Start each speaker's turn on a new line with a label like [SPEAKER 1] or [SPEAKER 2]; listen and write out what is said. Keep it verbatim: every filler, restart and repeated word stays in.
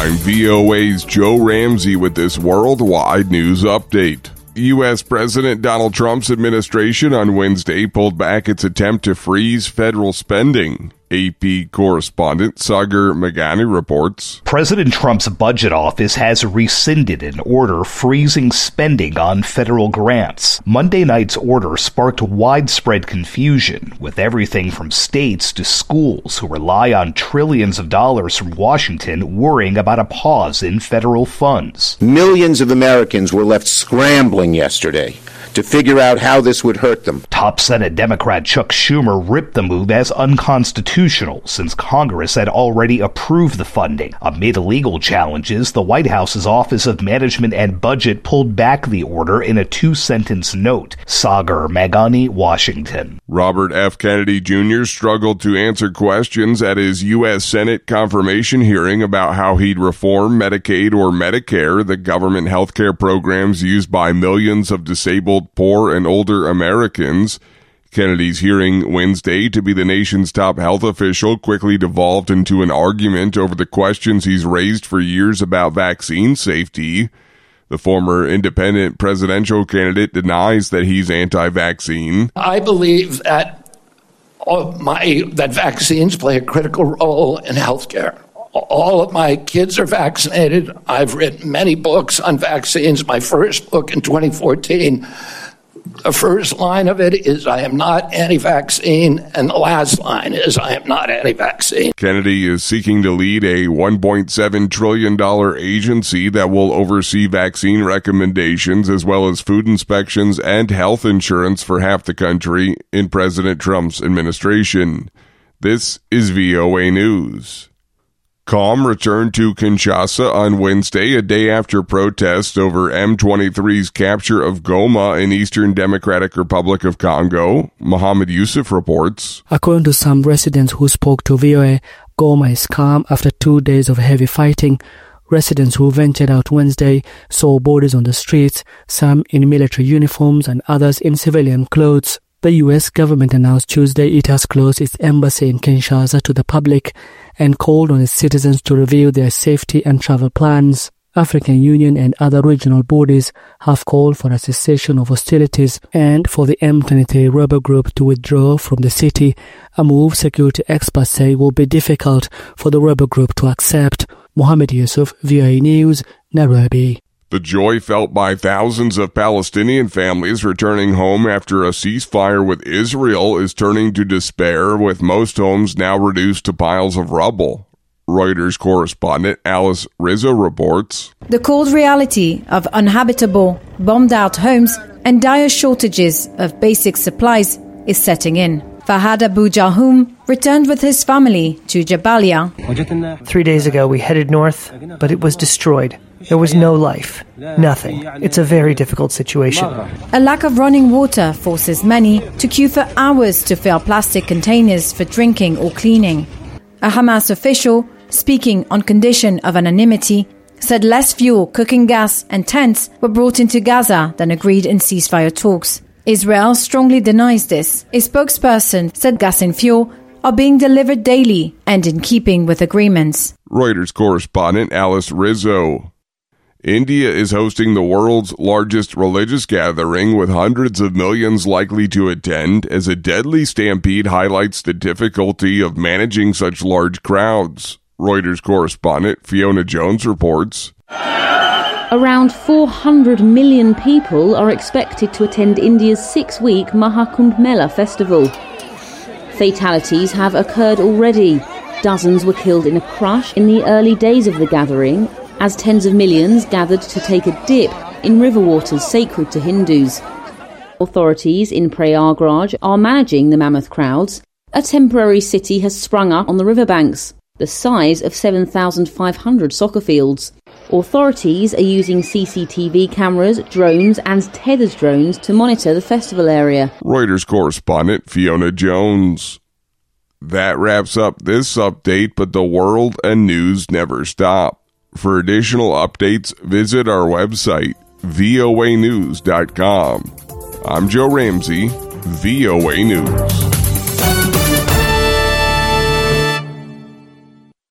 [SPEAKER 1] I'm V O A's Joe Ramsey with this worldwide news update. U S. President Donald Trump's administration on Wednesday pulled back its attempt to freeze federal spending. A P correspondent Sagar Meghani reports.
[SPEAKER 2] President Trump's budget office has rescinded an order freezing spending on federal grants. Monday night's order sparked widespread confusion, with everything from states to schools who rely on trillions of dollars from Washington worrying about a pause in federal funds.
[SPEAKER 3] Millions of Americans were left scrambling yesterday to figure out how this would hurt them.
[SPEAKER 2] Top Senate Democrat Chuck Schumer ripped the move as unconstitutional since Congress had already approved the funding. Amid legal challenges, the White House's Office of Management and Budget pulled back the order in a two-sentence note. Sagar Meghani, Washington.
[SPEAKER 1] Robert F. Kennedy Junior struggled to answer questions at his U S. Senate confirmation hearing about how he'd reform Medicaid or Medicare, the government health care programs used by millions of disabled, poor, and older Americans. Kennedy's hearing Wednesday to be the nation's top health official quickly devolved into an argument over the questions he's raised for years about vaccine safety. The former independent presidential candidate denies that he's anti-vaccine.
[SPEAKER 4] I believe that all my that vaccines play a critical role in healthcare. All of my kids are vaccinated. I've written many books on vaccines. My first book in twenty fourteen, the first line of it is, I am not anti-vaccine, and the last line is, I am not anti-vaccine.
[SPEAKER 1] Kennedy is seeking to lead a one point seven trillion dollars agency that will oversee vaccine recommendations as well as food inspections and health insurance for half the country in President Trump's administration. This is V O A News. Calm returned to Kinshasa on Wednesday, a day after protests over M twenty-three's capture of Goma in Eastern Democratic Republic of Congo. Mohammed Yusuf reports.
[SPEAKER 5] According to some residents who spoke to V O A, Goma is calm after two days of heavy fighting. Residents who ventured out Wednesday saw bodies on the streets, some in military uniforms and others in civilian clothes. The U S government announced Tuesday it has closed its embassy in Kinshasa to the public and called on its citizens to review their safety and travel plans. African Union and other regional bodies have called for a cessation of hostilities and for the M twenty-three rebel group to withdraw from the city, a move security experts say will be difficult for the rebel group to accept. Mohammed Yusuf, V O A News, Nairobi.
[SPEAKER 1] The joy felt by thousands of Palestinian families returning home after a ceasefire with Israel is turning to despair, with most homes now reduced to piles of rubble. Reuters correspondent Alice Rizzo reports.
[SPEAKER 6] The cold reality of uninhabitable, bombed-out homes and dire shortages of basic supplies is setting in. Fahad Abu Jahum returned with his family to Jabalia.
[SPEAKER 7] Three days ago we headed north, but it was destroyed. There was no life. Nothing. It's a very difficult situation.
[SPEAKER 6] A lack of running water forces many to queue for hours to fill plastic containers for drinking or cleaning. A Hamas official, speaking on condition of anonymity, said less fuel, cooking gas and tents were brought into Gaza than agreed in ceasefire talks. Israel strongly denies this. A spokesperson said gas and fuel are being delivered daily and in keeping with agreements.
[SPEAKER 1] Reuters correspondent Alice Rizzo. India is hosting the world's largest religious gathering, with hundreds of millions likely to attend, as a deadly stampede highlights the difficulty of managing such large crowds. Reuters correspondent Fiona Jones reports.
[SPEAKER 8] Around four hundred million people are expected to attend India's six-week Mahakumbh Mela festival. Fatalities have occurred already. Dozens were killed in a crush in the early days of the gathering, as tens of millions gathered to take a dip in river waters sacred to Hindus. Authorities in Prayagraj are managing the mammoth crowds. A temporary city has sprung up on the riverbanks, the size of seven thousand five hundred soccer fields. Authorities are using C C T V cameras, drones and tethered drones to monitor the festival area.
[SPEAKER 1] Reuters correspondent Fiona Jones. That wraps up this update, but the world and news never stop. For additional updates, visit our website, V O A news dot com. I'm Joe Ramsey, V O A News.